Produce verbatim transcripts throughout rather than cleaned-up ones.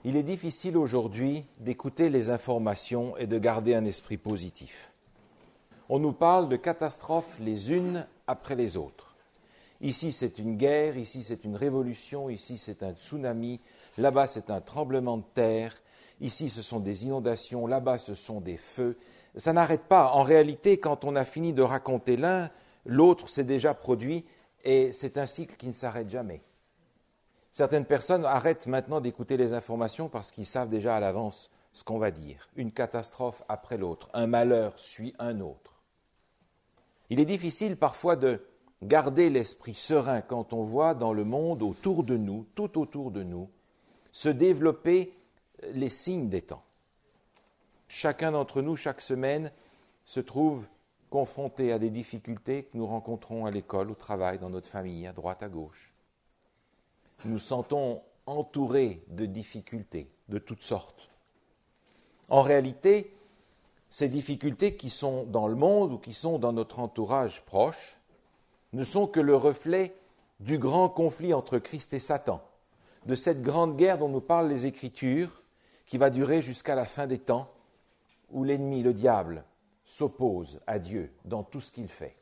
Il est difficile aujourd'hui d'écouter les informations et de garder un esprit positif. On nous parle de catastrophes les unes après les autres. Ici, c'est une guerre, ici, c'est une révolution, ici, c'est un tsunami, là-bas, c'est un tremblement de terre, ici, ce sont des inondations, là-bas, ce sont des feux. Ça n'arrête pas. En réalité, quand on a fini de raconter l'un, l'autre s'est déjà produit et c'est un cycle qui ne s'arrête jamais. Certaines personnes arrêtent maintenant d'écouter les informations parce qu'ils savent déjà à l'avance ce qu'on va dire. Une catastrophe après l'autre, un malheur suit un autre. Il est difficile parfois de garder l'esprit serein quand on voit dans le monde autour de nous, tout autour de nous, se développer les signes des temps. Chacun d'entre nous, chaque semaine, se trouve confronté à des difficultés que nous rencontrons à l'école, au travail, dans notre famille, à droite, à gauche. Nous nous sentons entourés de difficultés de toutes sortes. En réalité, ces difficultés qui sont dans le monde ou qui sont dans notre entourage proche ne sont que le reflet du grand conflit entre Christ et Satan, de cette grande guerre dont nous parlent les Écritures, qui va durer jusqu'à la fin des temps, où l'ennemi, le diable, s'oppose à Dieu dans tout ce qu'il fait.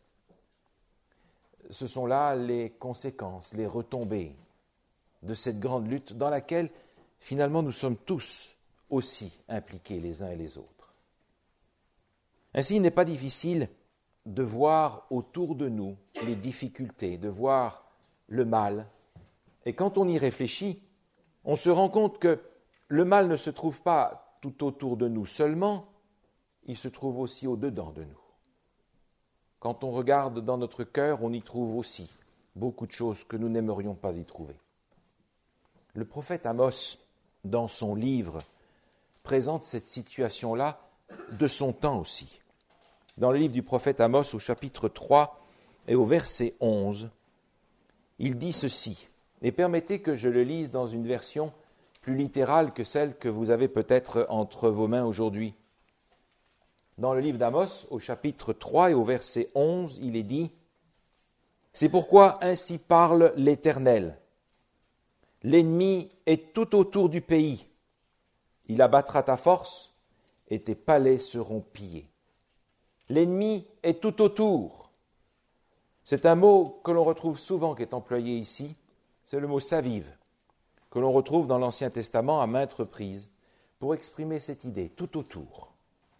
Ce sont là les conséquences, les retombées de cette grande lutte dans laquelle, finalement, nous sommes tous aussi impliqués les uns et les autres. Ainsi, il n'est pas difficile de voir autour de nous les difficultés, de voir le mal. Et quand on y réfléchit, on se rend compte que le mal ne se trouve pas tout autour de nous seulement, il se trouve aussi au-dedans de nous. Quand on regarde dans notre cœur, on y trouve aussi beaucoup de choses que nous n'aimerions pas y trouver. Le prophète Amos, dans son livre, présente cette situation-là de son temps aussi. Dans le livre du prophète Amos, au chapitre trois et au verset onze, il dit ceci, et permettez que je le lise dans une version plus littérale que celle que vous avez peut-être entre vos mains aujourd'hui. Dans le livre d'Amos, au chapitre trois et au verset onze, il est dit « C'est pourquoi ainsi parle l'Éternel. L'ennemi est tout autour du pays. Il abattra ta force et tes palais seront pillés. L'ennemi est tout autour. » C'est un mot que l'on retrouve souvent qui est employé ici. C'est le mot « saviv » que l'on retrouve dans l'Ancien Testament à maintes reprises pour exprimer cette idée, tout autour.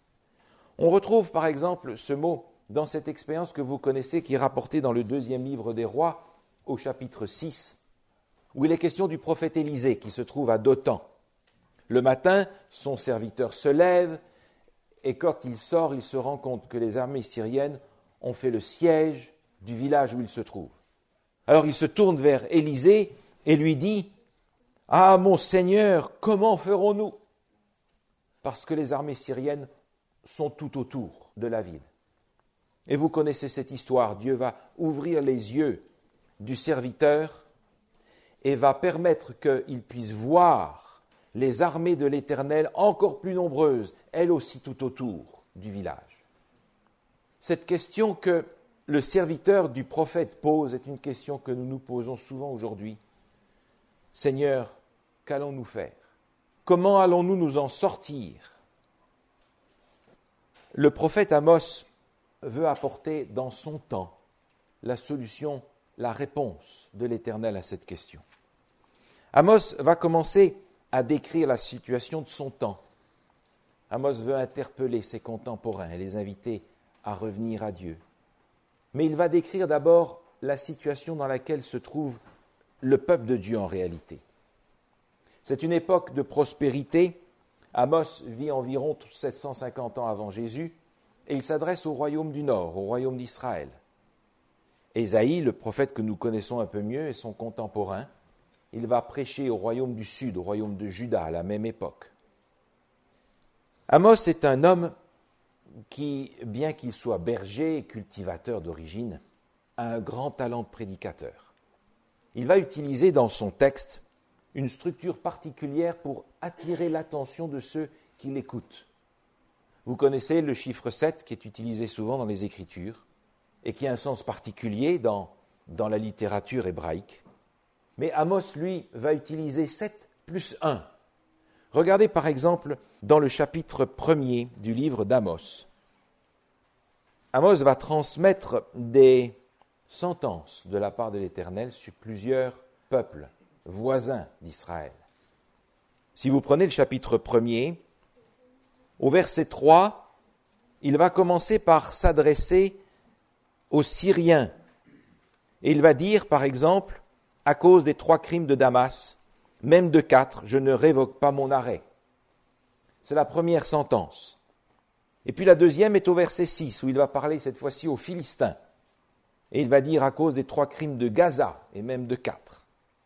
On retrouve par exemple ce mot dans cette expérience que vous connaissez qui est rapportée dans le deuxième livre des Rois au chapitre six, où il est question du prophète Élisée qui se trouve à Dothan. Le matin, son serviteur se lève et quand il sort, il se rend compte que les armées syriennes ont fait le siège du village où il se trouve. Alors il se tourne vers Élisée et lui dit « Ah mon Seigneur, comment ferons-nous » Parce que les armées syriennes sont tout autour de la ville. Et vous connaissez cette histoire, Dieu va ouvrir les yeux du serviteur et va permettre qu'il puisse voir les armées de l'Éternel encore plus nombreuses, elles aussi tout autour du village. Cette question que le serviteur du prophète pose est une question que nous nous posons souvent aujourd'hui. Seigneur, qu'allons-nous faire? Comment allons-nous nous en sortir? Le prophète Amos veut apporter dans son temps la solution, la réponse de l'Éternel à cette question. Amos va commencer à décrire la situation de son temps. Amos veut interpeller ses contemporains et les inviter à revenir à Dieu. Mais il va décrire d'abord la situation dans laquelle se trouve le peuple de Dieu en réalité. C'est une époque de prospérité. Amos vit environ sept cent cinquante ans avant Jésus et il s'adresse au royaume du Nord, au royaume d'Israël. Ésaïe, le prophète que nous connaissons un peu mieux, est son contemporain. Il va prêcher au royaume du Sud, au royaume de Juda, à la même époque. Amos est un homme qui, bien qu'il soit berger et cultivateur d'origine, a un grand talent de prédicateur. Il va utiliser dans son texte une structure particulière pour attirer l'attention de ceux qui l'écoutent. Vous connaissez le chiffre sept qui est utilisé souvent dans les Écritures et qui a un sens particulier dans, dans la littérature hébraïque. Mais Amos, lui, va utiliser sept plus un Regardez par exemple dans le chapitre premier du livre d'Amos. Amos va transmettre des sentences de la part de l'Éternel sur plusieurs peuples voisins d'Israël. Si vous prenez le chapitre premier, au verset trois, il va commencer par s'adresser aux Syriens. Et il va dire, par exemple, à cause des trois crimes de Damas, même de quatre, je ne révoque pas mon arrêt. C'est la première sentence. Et puis la deuxième est au verset six, où il va parler cette fois-ci aux Philistins. Et il va dire à cause des trois crimes de Gaza, et même de quatre.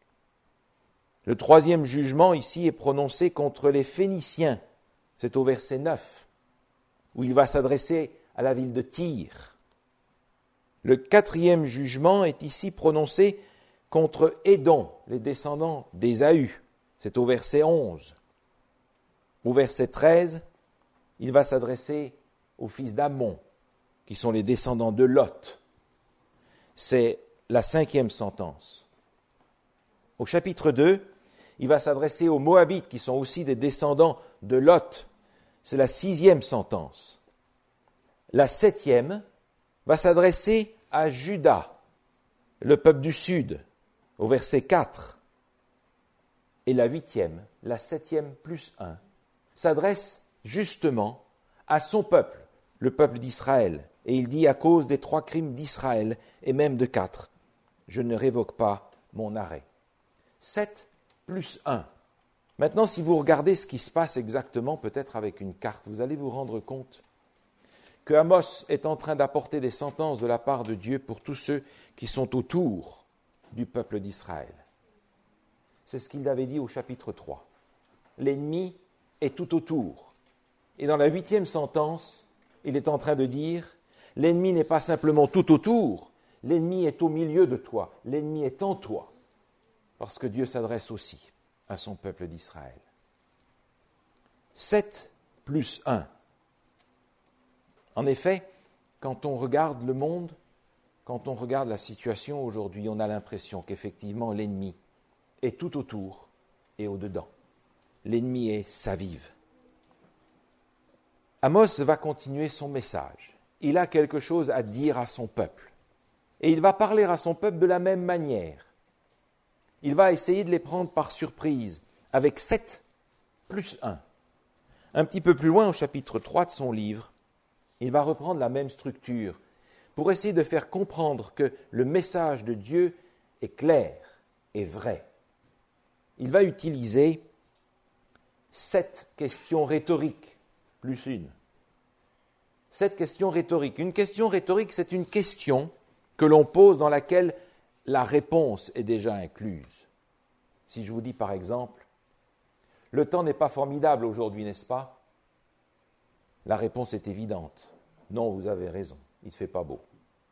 Le troisième jugement ici est prononcé contre les Phéniciens. C'est au verset neuf, où il va s'adresser à la ville de Tyr. Le quatrième jugement est ici prononcé contre Édom, les descendants d'Ésaü. C'est au verset onze. Au verset treize, il va s'adresser aux fils d'Ammon, qui sont les descendants de Lot. C'est la cinquième sentence. Au chapitre deux, il va s'adresser aux Moabites, qui sont aussi des descendants de Lot. C'est la sixième sentence. La septième va s'adresser à Juda, le peuple du sud, au verset quatre. Et la huitième, la septième plus un, s'adresse justement à son peuple, le peuple d'Israël. Et il dit à cause des trois crimes d'Israël, et même de quatre, je ne révoque pas mon arrêt. Sept plus un. Maintenant, si vous regardez ce qui se passe exactement, peut-être avec une carte, vous allez vous rendre compte que Amos est en train d'apporter des sentences de la part de Dieu pour tous ceux qui sont autour du peuple d'Israël. C'est ce qu'il avait dit au chapitre trois. L'ennemi est tout autour. Et dans la huitième sentence, il est en train de dire, l'ennemi n'est pas simplement tout autour, l'ennemi est au milieu de toi, l'ennemi est en toi, parce que Dieu s'adresse aussi à son peuple d'Israël. Sept plus un. En effet, quand on regarde le monde, quand on regarde la situation aujourd'hui, on a l'impression qu'effectivement l'ennemi est tout autour et au-dedans. L'ennemi est s'avive. Amos va continuer son message. Il a quelque chose à dire à son peuple. Et il va parler à son peuple de la même manière. Il va essayer de les prendre par surprise, avec sept plus un. Un petit peu plus loin, au chapitre trois de son livre, il va reprendre la même structure pour essayer de faire comprendre que le message de Dieu est clair et vrai. Il va utiliser sept questions rhétoriques, plus une. Sept questions rhétoriques. Une question rhétorique, c'est une question que l'on pose dans laquelle la réponse est déjà incluse. Si je vous dis par exemple, le temps n'est pas formidable aujourd'hui, n'est-ce pas? La réponse est évidente. Non, vous avez raison, il ne fait pas beau.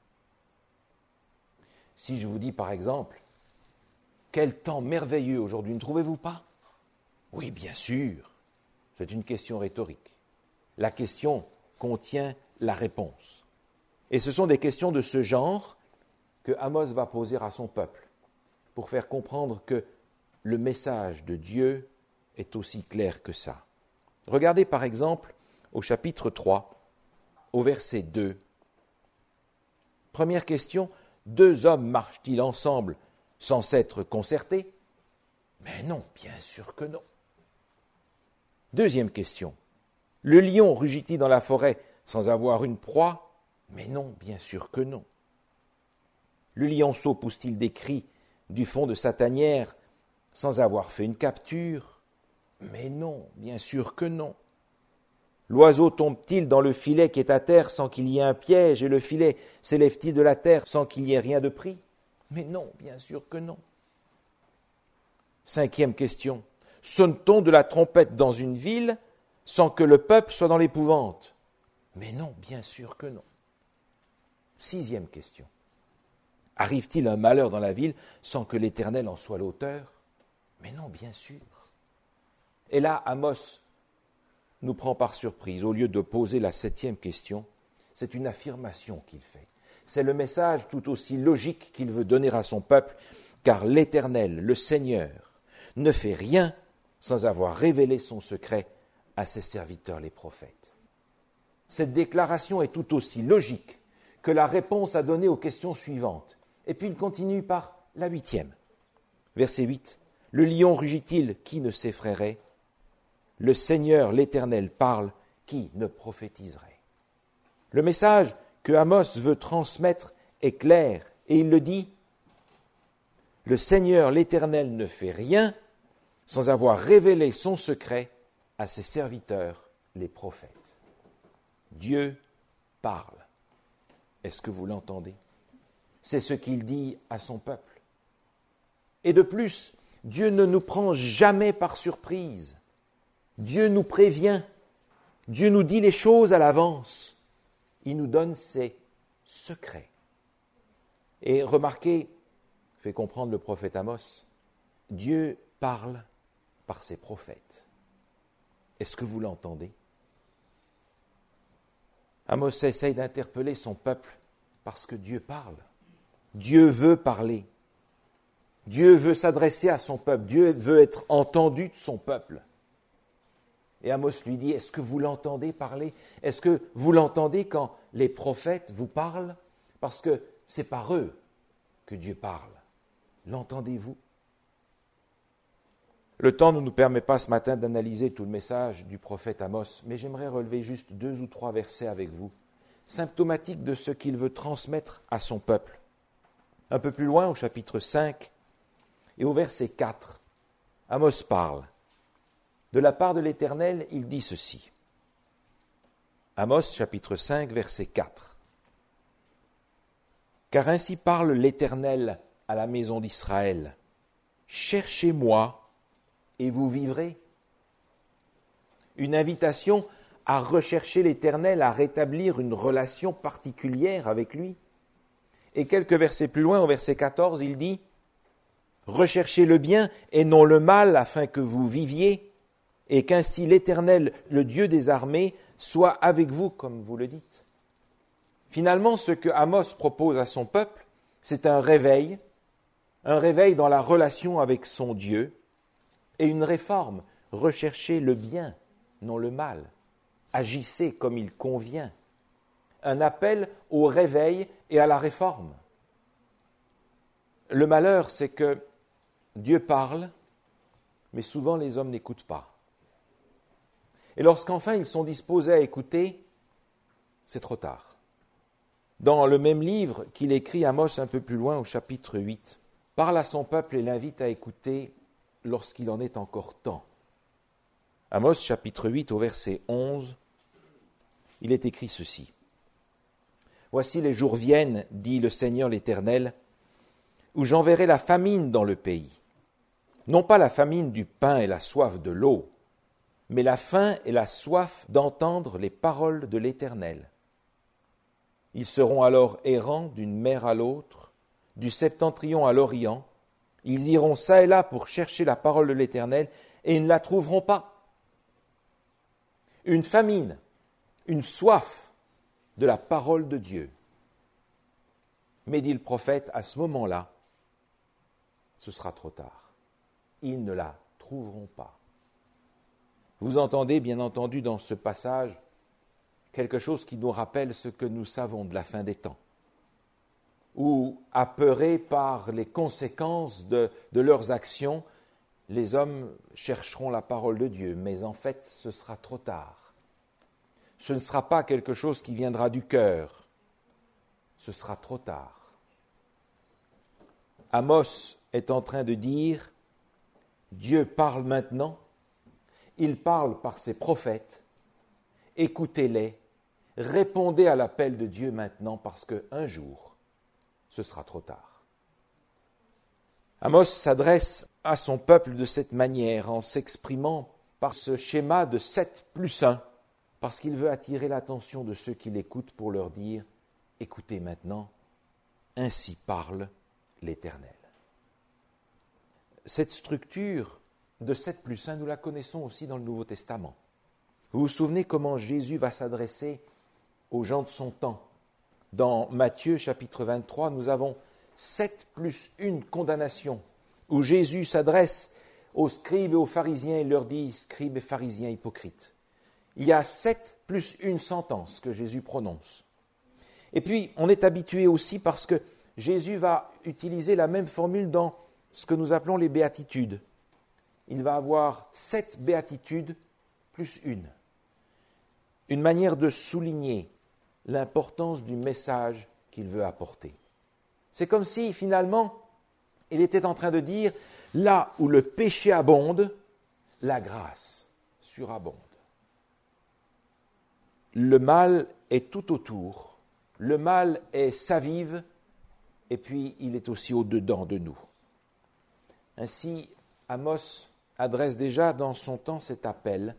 Si je vous dis par exemple, quel temps merveilleux aujourd'hui, ne trouvez-vous pas? Oui, bien sûr, c'est une question rhétorique. La question contient la réponse. Et ce sont des questions de ce genre que Amos va poser à son peuple pour faire comprendre que le message de Dieu est aussi clair que ça. Regardez par exemple au chapitre trois, au verset deux. Première question, deux hommes marchent-ils ensemble sans s'être concertés? Mais non, bien sûr que non. Deuxième question, le lion rugit-il dans la forêt sans avoir une proie? Mais non, bien sûr que non. Le lionceau pousse-t-il des cris du fond de sa tanière sans avoir fait une capture? Mais non, bien sûr que non. L'oiseau tombe-t-il dans le filet qui est à terre sans qu'il y ait un piège, et le filet s'élève-t-il de la terre sans qu'il y ait rien de pris? Mais non, bien sûr que non. Cinquième question. Sonne-t-on de la trompette dans une ville sans que le peuple soit dans l'épouvante? Mais non, bien sûr que non. Sixième question. Arrive-t-il un malheur dans la ville sans que l'Éternel en soit l'auteur? Mais non, bien sûr. Et là, Amos nous prend par surprise. Au lieu de poser la septième question, c'est une affirmation qu'il fait. C'est le message tout aussi logique qu'il veut donner à son peuple, car l'Éternel, le Seigneur, ne fait rien sans avoir révélé son secret à ses serviteurs les prophètes. Cette déclaration est tout aussi logique que la réponse à donner aux questions suivantes. Et puis il continue par la huitième. Verset huit. Le lion rugit-il, qui ne s'effraierait? Le Seigneur, l'Éternel, parle, qui ne prophétiserait? Le message que Amos veut transmettre est clair, et il le dit. Le Seigneur, l'Éternel, ne fait rien sans avoir révélé son secret à ses serviteurs, les prophètes. Dieu parle. Est-ce que vous l'entendez? C'est ce qu'il dit à son peuple. Et de plus, Dieu ne nous prend jamais par surprise. Dieu nous prévient. Dieu nous dit les choses à l'avance. Il nous donne ses secrets. Et remarquez, fait comprendre le prophète Amos, Dieu parle par ses prophètes. Est-ce que vous l'entendez? Amos essaye d'interpeller son peuple parce que Dieu parle. Dieu veut parler. Dieu veut s'adresser à son peuple. Dieu veut être entendu de son peuple. Et Amos lui dit, est-ce que vous l'entendez parler? Est-ce que vous l'entendez quand les prophètes vous parlent? Parce que c'est par eux que Dieu parle. L'entendez-vous? Le temps ne nous permet pas ce matin d'analyser tout le message du prophète Amos, mais j'aimerais relever juste deux ou trois versets avec vous, symptomatiques de ce qu'il veut transmettre à son peuple. Un peu plus loin, au chapitre cinq et au verset quatre, Amos parle. De la part de l'Éternel, il dit ceci. Amos, chapitre cinq, verset quatre. Car ainsi parle l'Éternel à la maison d'Israël. Cherchez-moi et vous vivrez. Une invitation à rechercher l'Éternel, à rétablir une relation particulière avec lui. Et quelques versets plus loin, au verset quatorze, il dit « Recherchez le bien et non le mal, afin que vous viviez, et qu'ainsi l'Éternel, le Dieu des armées, soit avec vous, comme vous le dites. » Finalement, ce que Amos propose à son peuple, c'est un réveil, un réveil dans la relation avec son Dieu, et une réforme. Recherchez le bien, non le mal. Agissez comme il convient. Un appel au réveil et à la réforme. Le malheur, c'est que Dieu parle, mais souvent les hommes n'écoutent pas. Et lorsqu'enfin ils sont disposés à écouter, c'est trop tard. Dans le même livre qu'il écrit Amos un peu plus loin, au chapitre huit, parle à son peuple et l'invite à écouter lorsqu'il en est encore temps. Amos, chapitre huit, au verset onze, il est écrit ceci. « Voici les jours viennent, dit le Seigneur l'Éternel, où j'enverrai la famine dans le pays. Non pas la famine du pain et la soif de l'eau, mais la faim et la soif d'entendre les paroles de l'Éternel. Ils seront alors errants d'une mer à l'autre, du septentrion à l'orient. Ils iront çà et là pour chercher la parole de l'Éternel et ils ne la trouveront pas. Une famine, une soif de la parole de Dieu. Mais dit le prophète, à ce moment-là, ce sera trop tard. Ils ne la trouveront pas. Vous entendez, bien entendu, dans ce passage, quelque chose qui nous rappelle ce que nous savons de la fin des temps, où, apeurés par les conséquences de, de leurs actions, les hommes chercheront la parole de Dieu, mais en fait, ce sera trop tard. Ce ne sera pas quelque chose qui viendra du cœur, ce sera trop tard. Amos est en train de dire, Dieu parle maintenant, il parle par ses prophètes, écoutez-les, répondez à l'appel de Dieu maintenant parce qu'un jour, ce sera trop tard. Amos s'adresse à son peuple de cette manière en s'exprimant par ce schéma de sept plus un, parce qu'il veut attirer l'attention de ceux qui l'écoutent pour leur dire « Écoutez maintenant, ainsi parle l'Éternel ». Cette structure de sept plus un, nous la connaissons aussi dans le Nouveau Testament. Vous vous souvenez comment Jésus va s'adresser aux gens de son temps. Dans Matthieu chapitre vingt-trois, nous avons sept plus une condamnation, où Jésus s'adresse aux scribes et aux pharisiens, il leur dit, scribes et pharisiens hypocrites. Il y a sept plus une sentence que Jésus prononce. Et puis, on est habitué aussi parce que Jésus va utiliser la même formule dans ce que nous appelons les béatitudes. Il va avoir sept béatitudes plus une. Une manière de souligner l'importance du message qu'il veut apporter. C'est comme si, finalement, il était en train de dire, là où le péché abonde, la grâce surabonde. Le mal est tout autour, le mal est s'avive, et puis il est aussi au-dedans de nous. Ainsi, Amos adresse déjà dans son temps cet appel.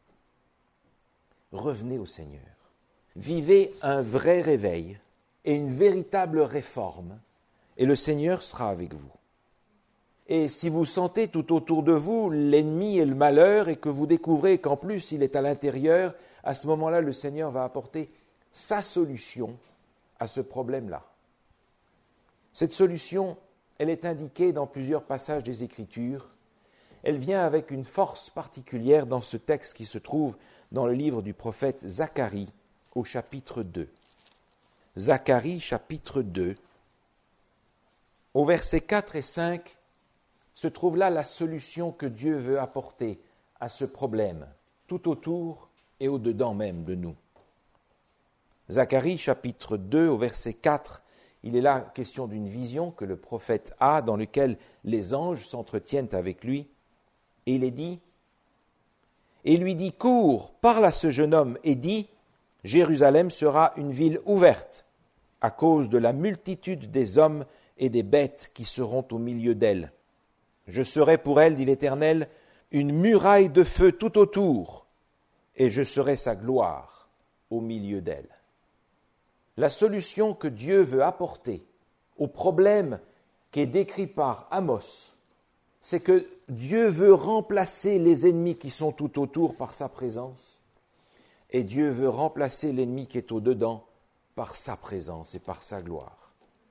Revenez au Seigneur. Vivez un vrai réveil et une véritable réforme, et le Seigneur sera avec vous. Et si vous sentez tout autour de vous l'ennemi et le malheur, et que vous découvrez qu'en plus il est à l'intérieur, à ce moment-là, le Seigneur va apporter sa solution à ce problème-là. Cette solution, elle est indiquée dans plusieurs passages des Écritures. Elle vient avec une force particulière dans ce texte qui se trouve dans le livre du prophète Zacharie, au chapitre deux. Zacharie, chapitre deux, au versets quatre et cinq, se trouve là la solution que Dieu veut apporter à ce problème, tout autour et au-dedans même de nous. Zacharie, chapitre deux, au verset quatre, il est là question d'une vision que le prophète a, dans laquelle les anges s'entretiennent avec lui, et il est dit, et il lui dit, cours, parle à ce jeune homme, et dis, Jérusalem sera une ville ouverte, à cause de la multitude des hommes et des bêtes qui seront au milieu d'elle. Je serai pour elle, dit l'Éternel, une muraille de feu tout autour, et je serai sa gloire au milieu d'elle. La solution que Dieu veut apporter au problème qui est décrit par Amos, c'est que Dieu veut remplacer les ennemis qui sont tout autour par sa présence, et Dieu veut remplacer l'ennemi qui est au-dedans par sa présence et par sa gloire.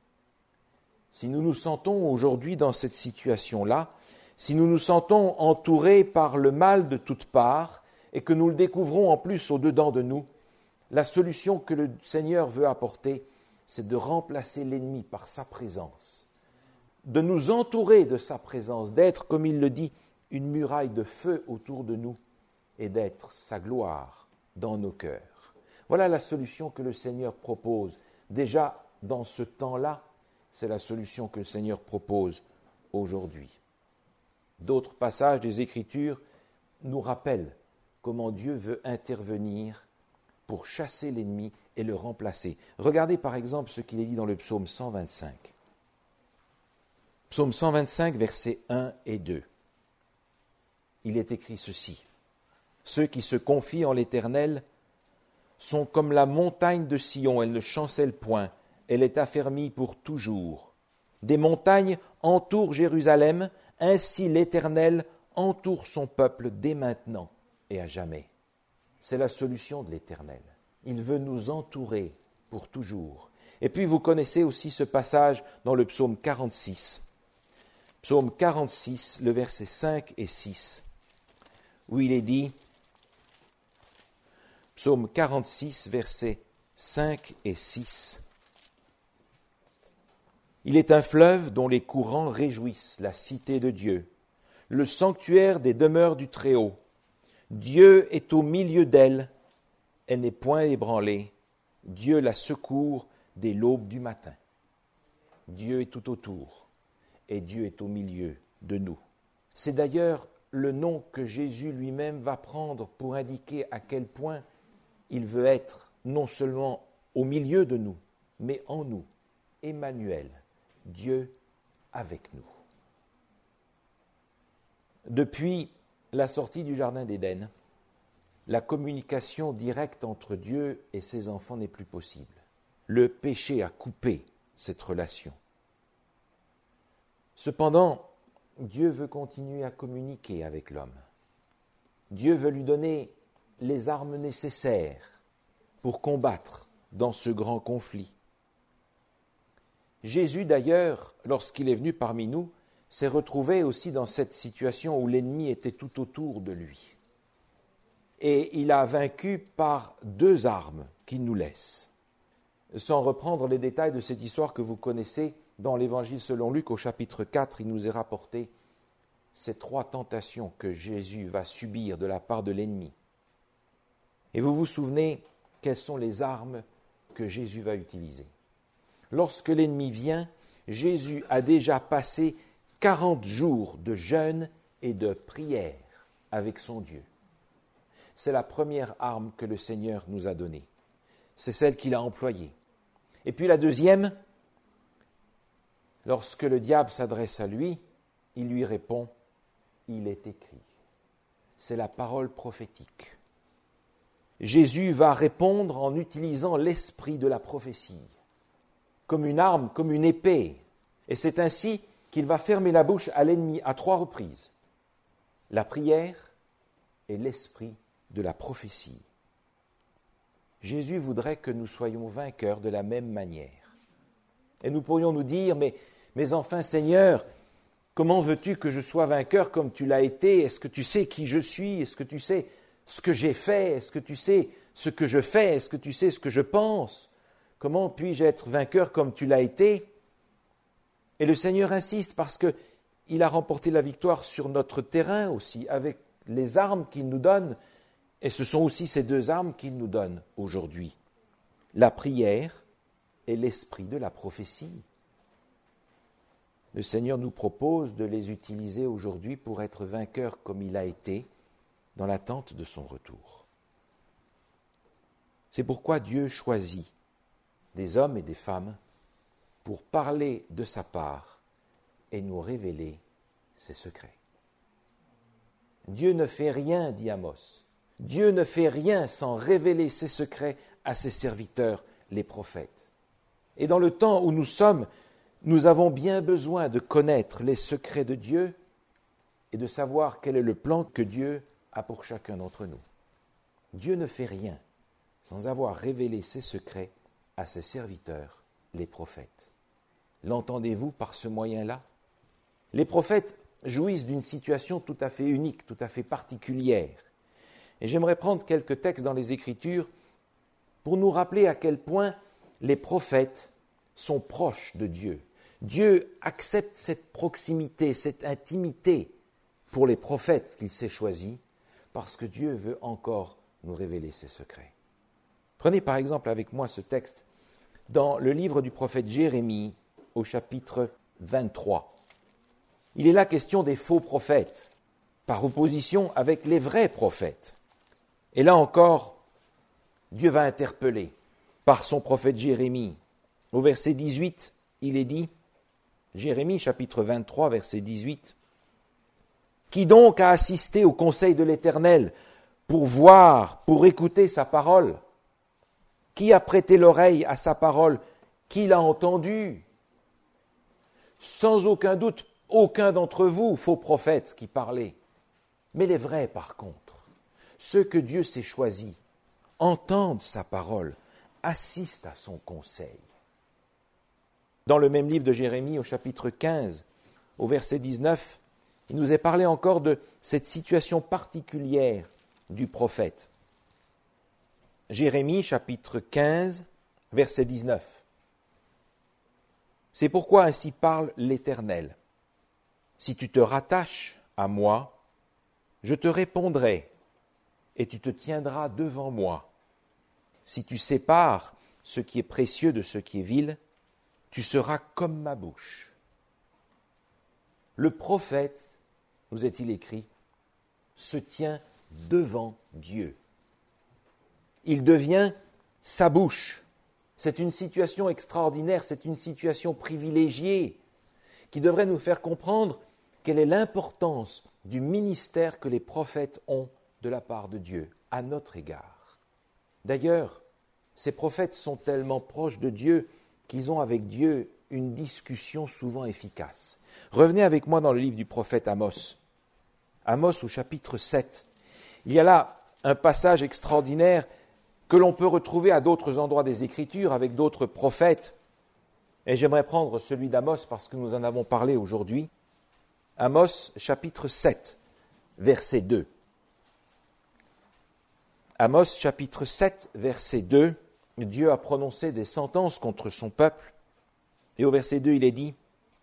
Si nous nous sentons aujourd'hui dans cette situation-là, si nous nous sentons entourés par le mal de toutes parts et que nous le découvrons en plus au-dedans de nous, la solution que le Seigneur veut apporter, c'est de remplacer l'ennemi par sa présence, de nous entourer de sa présence, d'être, comme il le dit, une muraille de feu autour de nous et d'être sa gloire dans nos cœurs. Voilà la solution que le Seigneur propose. Déjà, dans ce temps-là, c'est la solution que le Seigneur propose aujourd'hui. D'autres passages des Écritures nous rappellent comment Dieu veut intervenir pour chasser l'ennemi et le remplacer. Regardez par exemple ce qu'il est dit dans le psaume cent vingt-cinq. Psaume cent vingt-cinq, versets un et deux. Il est écrit ceci. Ceux qui se confient en l'Éternel sont comme la montagne de Sion, elle ne chancelle point, elle est affermie pour toujours. Des montagnes entourent Jérusalem, ainsi l'Éternel entoure son peuple dès maintenant et à jamais. C'est la solution de l'Éternel. Il veut nous entourer pour toujours. Et puis vous connaissez aussi ce passage dans le psaume quarante-six. Psaume quarante-six, le verset cinq et six, où il est dit, psaume quarante-six, versets cinq et six, il est un fleuve dont les courants réjouissent la cité de Dieu, le sanctuaire des demeures du Très-Haut. Dieu est au milieu d'elle, elle n'est point ébranlée. Dieu la secourt dès l'aube du matin. Dieu est tout autour et Dieu est au milieu de nous. C'est d'ailleurs le nom que Jésus lui-même va prendre pour indiquer à quel point il veut être non seulement au milieu de nous, mais en nous. Emmanuel, Dieu avec nous. Depuis la sortie du Jardin d'Éden, la communication directe entre Dieu et ses enfants n'est plus possible. Le péché a coupé cette relation. Cependant, Dieu veut continuer à communiquer avec l'homme. Dieu veut lui donner les armes nécessaires pour combattre dans ce grand conflit. Jésus, d'ailleurs, lorsqu'il est venu parmi nous, s'est retrouvé aussi dans cette situation où l'ennemi était tout autour de lui. Et il a vaincu par deux armes qu'il nous laisse. Sans reprendre les détails de cette histoire que vous connaissez, dans l'Évangile selon Luc, au chapitre quatre, il nous est rapporté ces trois tentations que Jésus va subir de la part de l'ennemi. Et vous vous souvenez quelles sont les armes que Jésus va utiliser. Lorsque l'ennemi vient, Jésus a déjà passé quarante jours de jeûne et de prière avec son Dieu. C'est la première arme que le Seigneur nous a donnée. C'est celle qu'il a employée. Et puis la deuxième, lorsque le diable s'adresse à lui, il lui répond, « Il est écrit ». C'est la parole prophétique. Jésus va répondre en utilisant l'esprit de la prophétie, comme une arme, comme une épée. Et c'est ainsi qu'il va fermer la bouche à l'ennemi à trois reprises. La prière et l'esprit de la prophétie. Jésus voudrait que nous soyons vainqueurs de la même manière. Et nous pourrions nous dire, mais, mais enfin Seigneur, comment veux-tu que je sois vainqueur comme tu l'as été? Est-ce que tu sais qui je suis? Est-ce que tu sais ce que j'ai fait? Est-ce que tu sais ce que je fais? Est-ce que tu sais ce que je pense? Comment puis-je être vainqueur comme tu l'as été? Et le Seigneur insiste parce qu'il a remporté la victoire sur notre terrain aussi, avec les armes qu'il nous donne. Et ce sont aussi ces deux armes qu'il nous donne aujourd'hui. La prière et l'esprit de la prophétie. Le Seigneur nous propose de les utiliser aujourd'hui pour être vainqueurs comme il a été dans l'attente de son retour. C'est pourquoi Dieu choisit des hommes et des femmes pour parler de sa part et nous révéler ses secrets. Dieu ne fait rien, dit Amos. Dieu ne fait rien sans révéler ses secrets à ses serviteurs, les prophètes. Et dans le temps où nous sommes, nous avons bien besoin de connaître les secrets de Dieu et de savoir quel est le plan que Dieu a pour chacun d'entre nous. Dieu ne fait rien sans avoir révélé ses secrets à ses serviteurs, les prophètes. L'entendez-vous par ce moyen-là? Les prophètes jouissent d'une situation tout à fait unique, tout à fait particulière. Et j'aimerais prendre quelques textes dans les Écritures pour nous rappeler à quel point les prophètes sont proches de Dieu. Dieu accepte cette proximité, cette intimité pour les prophètes qu'il s'est choisis, parce que Dieu veut encore nous révéler ses secrets. Prenez par exemple avec moi ce texte dans le livre du prophète Jérémie, au chapitre vingt-trois. Il est là question des faux prophètes, par opposition avec les vrais prophètes. Et là encore, Dieu va interpeller par son prophète Jérémie. Au verset dix-huit, il est dit, Jérémie chapitre vingt-trois, verset dix-huit, « Qui donc a assisté au conseil de l'Éternel pour voir, pour écouter sa parole? Qui a prêté l'oreille à sa parole? Qui l'a entendu? Sans aucun doute, aucun d'entre vous, faux prophètes, qui parlez. Mais les vrais, par contre, ceux que Dieu s'est choisis, entendent sa parole, assistent à son conseil. » Dans le même livre de Jérémie, au chapitre quinze, au verset dix-neuf, il nous est parlé encore de cette situation particulière du prophète. Jérémie, chapitre quinze, verset dix-neuf. « C'est pourquoi ainsi parle l'Éternel. Si tu te rattaches à moi, je te répondrai, et tu te tiendras devant moi. Si tu sépares ce qui est précieux de ce qui est vil, tu seras comme ma bouche. » Le prophète, nous est-il écrit, se tient devant Dieu. Il devient sa bouche. C'est une situation extraordinaire, c'est une situation privilégiée qui devrait nous faire comprendre quelle est l'importance du ministère que les prophètes ont de la part de Dieu à notre égard. D'ailleurs, ces prophètes sont tellement proches de Dieu qu'ils ont avec Dieu une discussion souvent efficace. Revenez avec moi dans le livre du prophète Amos. Amos au chapitre sept. Il y a là un passage extraordinaire que l'on peut retrouver à d'autres endroits des Écritures avec d'autres prophètes. Et j'aimerais prendre celui d'Amos parce que nous en avons parlé aujourd'hui. Amos chapitre sept, verset deux. Amos chapitre sept, verset deux, Dieu a prononcé des sentences contre son peuple. Et au verset deux, il est dit,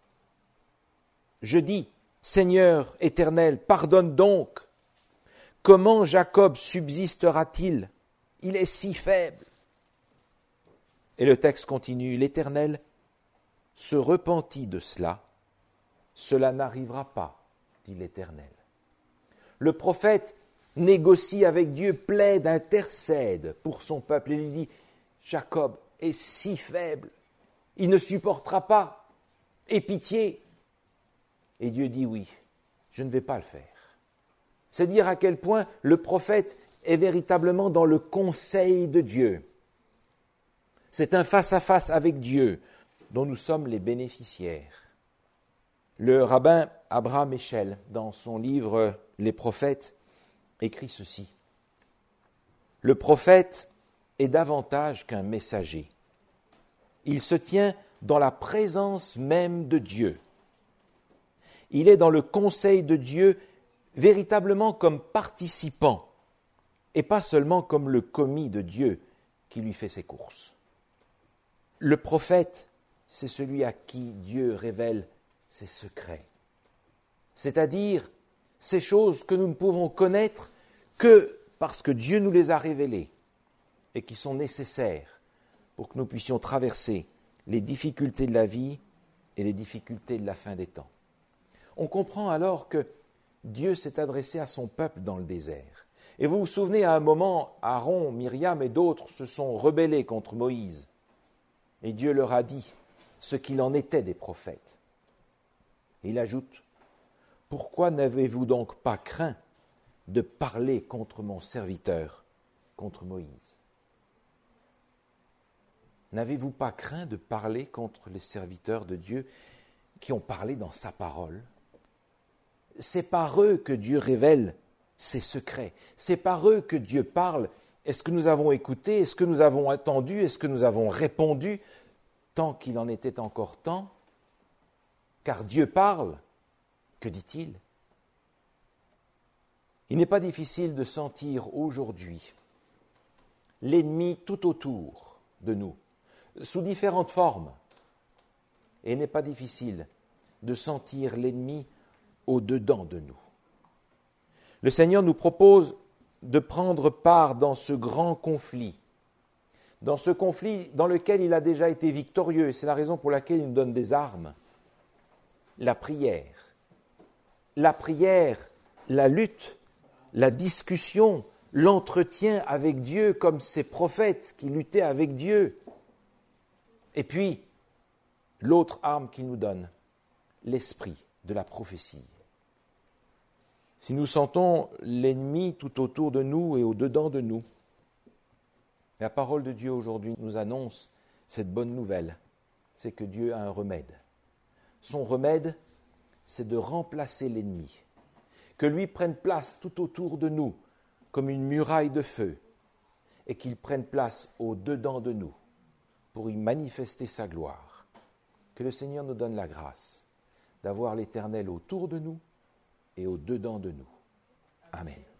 « Je dis, Seigneur éternel, pardonne donc. Comment Jacob subsistera-t-il? Il est si faible. » Et le texte continue, « L'Éternel se repentit de cela. Cela n'arrivera pas, dit l'Éternel. » Le prophète négocie avec Dieu, plaide, intercède pour son peuple et lui dit, « Jacob est si faible, il ne supportera pas. Aie pitié. » Et Dieu dit, « Oui, je ne vais pas le faire. » C'est dire à quel point le prophète est véritablement dans le conseil de Dieu. C'est un face-à-face avec Dieu dont nous sommes les bénéficiaires. Le rabbin Abraham Eshel, dans son livre « Les prophètes », écrit ceci. « Le prophète est davantage qu'un messager. Il se tient dans la présence même de Dieu. Il est dans le conseil de Dieu véritablement comme participant et pas seulement comme le commis de Dieu qui lui fait ses courses. Le prophète, c'est celui à qui Dieu révèle ses secrets, c'est-à-dire ces choses que nous ne pouvons connaître que parce que Dieu nous les a révélées et qui sont nécessaires pour que nous puissions traverser les difficultés de la vie et les difficultés de la fin des temps. On comprend alors que Dieu s'est adressé à son peuple dans le désert. Et vous vous souvenez, à un moment, Aaron, Myriam et d'autres se sont rebellés contre Moïse. Et Dieu leur a dit ce qu'il en était des prophètes. Et il ajoute, « Pourquoi n'avez-vous donc pas craint de parler contre mon serviteur, contre Moïse ?» N'avez-vous pas craint de parler contre les serviteurs de Dieu qui ont parlé dans sa parole? C'est par eux que Dieu révèle ses secrets. C'est par eux que Dieu parle. Est-ce que nous avons écouté? Est-ce que nous avons attendu? Est-ce que nous avons répondu? Tant qu'il en était encore temps. Car Dieu parle. Que dit-il? Il n'est pas difficile de sentir aujourd'hui l'ennemi tout autour de nous, sous différentes formes. Et il n'est pas difficile de sentir l'ennemi au-dedans de nous. Le Seigneur nous propose de prendre part dans ce grand conflit, dans ce conflit dans lequel il a déjà été victorieux, et c'est la raison pour laquelle il nous donne des armes. La prière. La prière, la lutte, la discussion, l'entretien avec Dieu comme ces prophètes qui luttaient avec Dieu. Et puis, l'autre arme qu'il nous donne, l'esprit de la prophétie. Si nous sentons l'ennemi tout autour de nous et au-dedans de nous, la parole de Dieu aujourd'hui nous annonce cette bonne nouvelle, c'est que Dieu a un remède. Son remède, c'est de remplacer l'ennemi, que lui prenne place tout autour de nous comme une muraille de feu et qu'il prenne place au-dedans de nous pour y manifester sa gloire. Que le Seigneur nous donne la grâce d'avoir l'Éternel autour de nous et au-dedans de nous. Amen.